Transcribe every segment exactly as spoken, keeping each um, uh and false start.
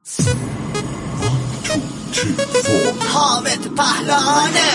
حامد پهلوانه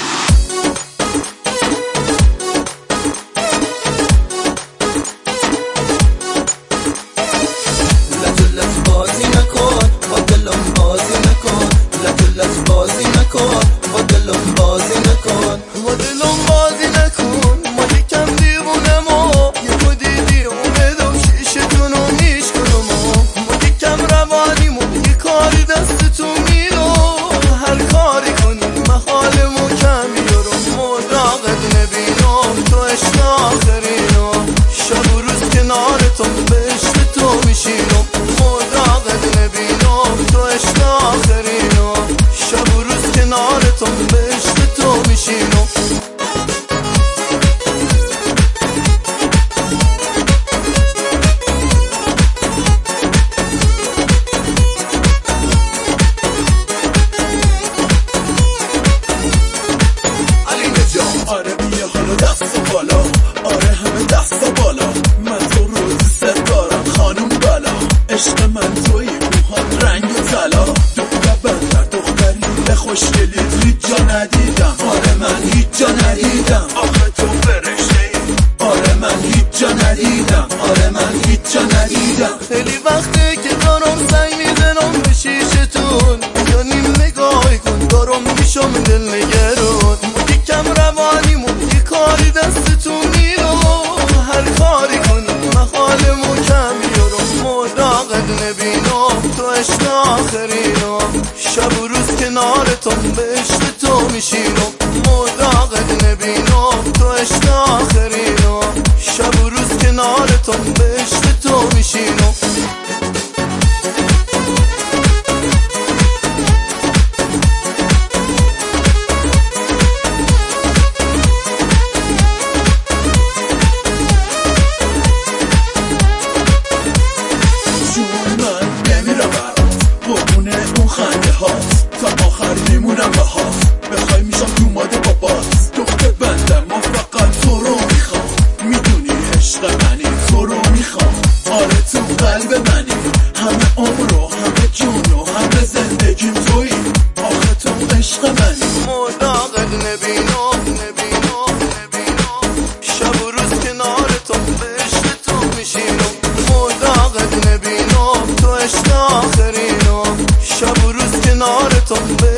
لجلت بازی نکن با دلم بازی نکن لجلت بازی نکن با دلم بازی نکن با دلم بازی نکن ما یکم دیوونه ما یکو دیدی اومدم شیشتونو میشکنم ما یکم روانیمون یه کاری دستتون میرو هر کاری کنی محالمو کم بیارم مداقت نبینم تو عشق آخرینم شب و روز کنارتم به عشق تو میشینم مداقت نبینم تو عشق آخرینم شب و روز کنارتم به عشق تو میشینم آره بیا حالا دست بالا آره همه دست بالا من تو رو دوست دارم خانم بالا عشق من توی موهات رنگ طلا دختر بندر دختری خوشگلیت هیچ جا ندیدم آره من هیچ جا ندیدم آخه تو فرشته ای آره من هیچ جا ندیدم آره من هیچ جا ندیدم خیلی وقته که دارم سنگ میزنم به شیشتون یا نیم نگاهی کن دارم میشم دل نگرون یکم روانیمون یه کاری دستتون میرو هر کاری کنی محالمو کم بیارم مداقت نبینم تو عشق آخرینم شب و روز کنارتم به عشق تو میشینم مداقت نبینم تو عشق آخرینم شب و روز کنارتم به عشق تو میشینم تا آخر میمونم با هاست بخوای میشم تو ماده با باز دختر بندم ما فقط تو رو میخوام میدونی عشق منی تو رو میخوام آره تو قلب منی همه عمر و همه جون و همه زندگیم توی آخه تو عشق منی مداقت نبینم نبینم نبینم شب و روز کنارتم به عشق تو میشینم مداقت نبینم تو عشق آخرینم شب و روز کنارتم به